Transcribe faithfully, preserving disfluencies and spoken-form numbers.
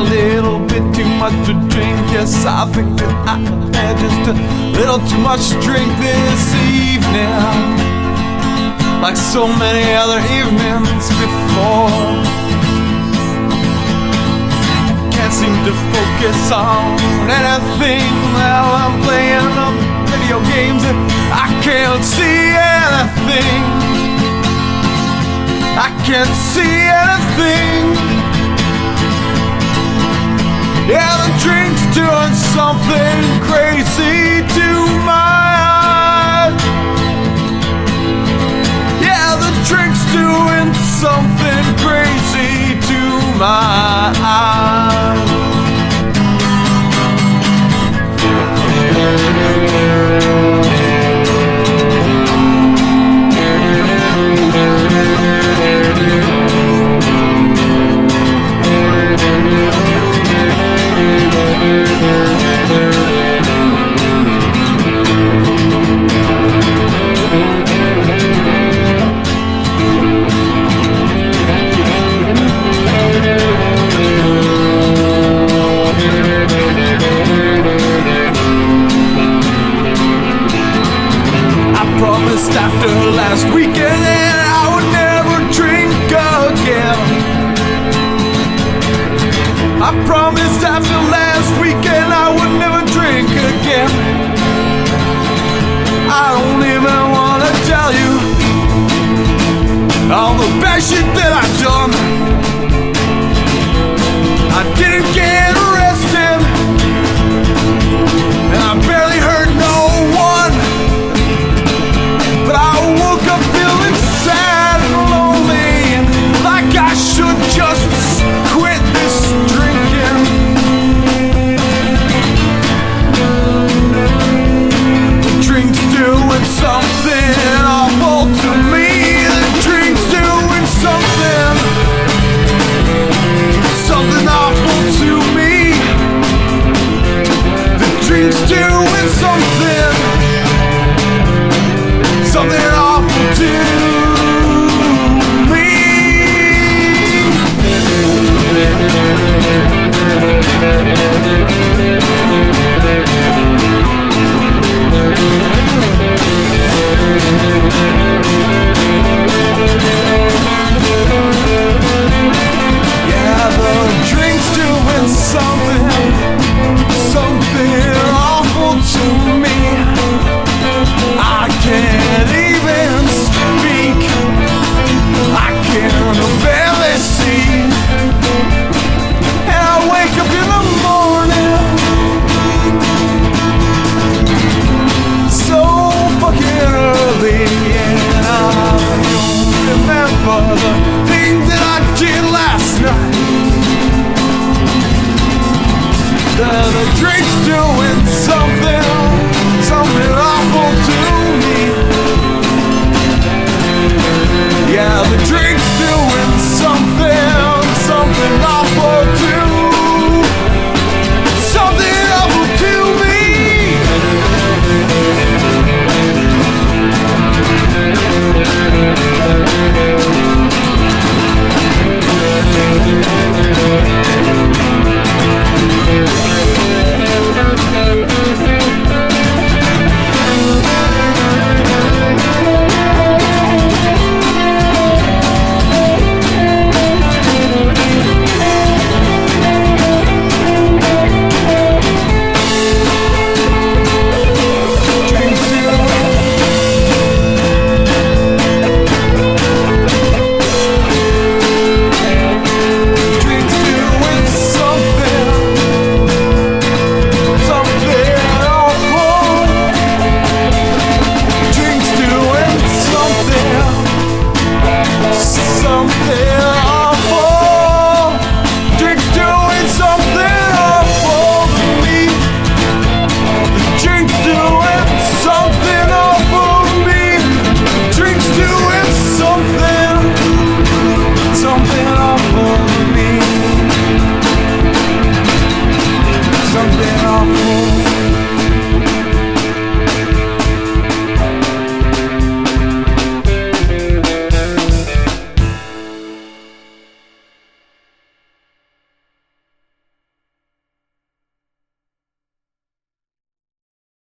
a little bit too much to drink. Yes, I think that I had just a little too much to drink this evening, like so many other evenings before. Can't seem to focus on anything while I'm playing up video games, and I can't see anything. I can't see anything. Yeah, the drink's doing something crazy to my eyes. Yeah, the drink's doing something crazy to my eyes. After last weekend, and I would never drink again. I promised after last weekend I would never drink again. I don't even wanna tell you all the bad shit that I've done.